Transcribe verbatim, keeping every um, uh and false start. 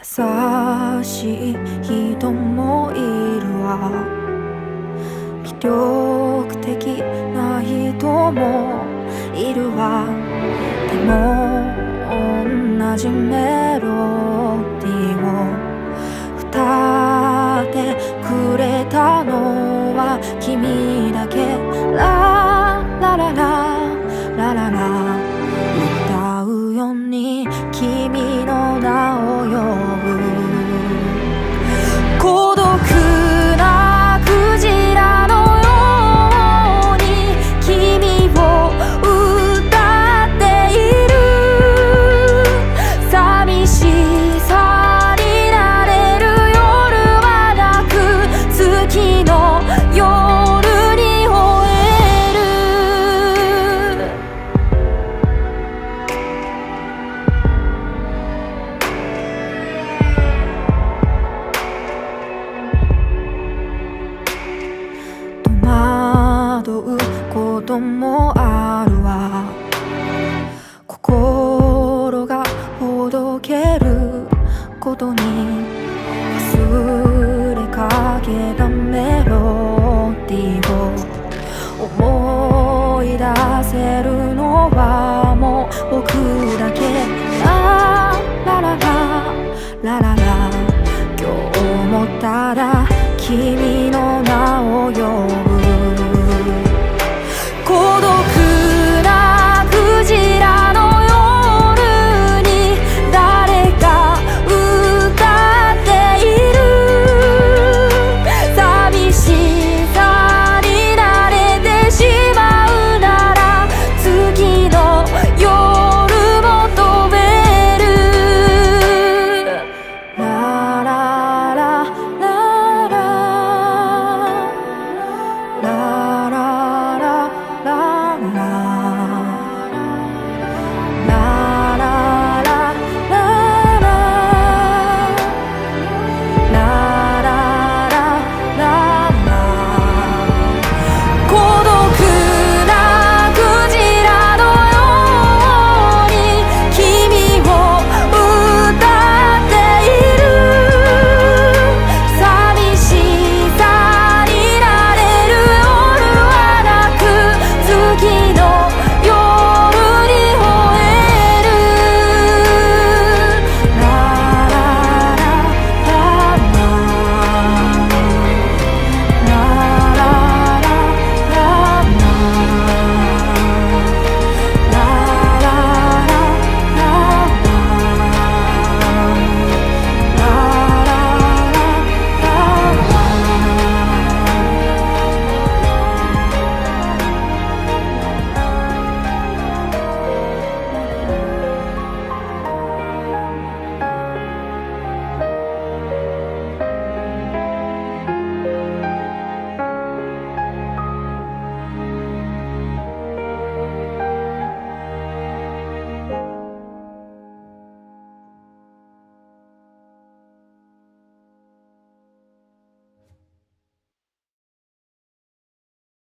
優しい人もいるわ、魅力的な人もいるわ。でも同じメロディーを歌ってくれたのは君だけ。ラララララララ、歌うように君の名を呼ぶ。孤独なクジラのように君を歌っている。寂しさになれる夜はなく、月の夜に吠える。戸惑うこともあるわ、心がほどけることに。忘れかけたメロディーを思い出せるのはもう僕だけ。ラララララララ、今日もただ君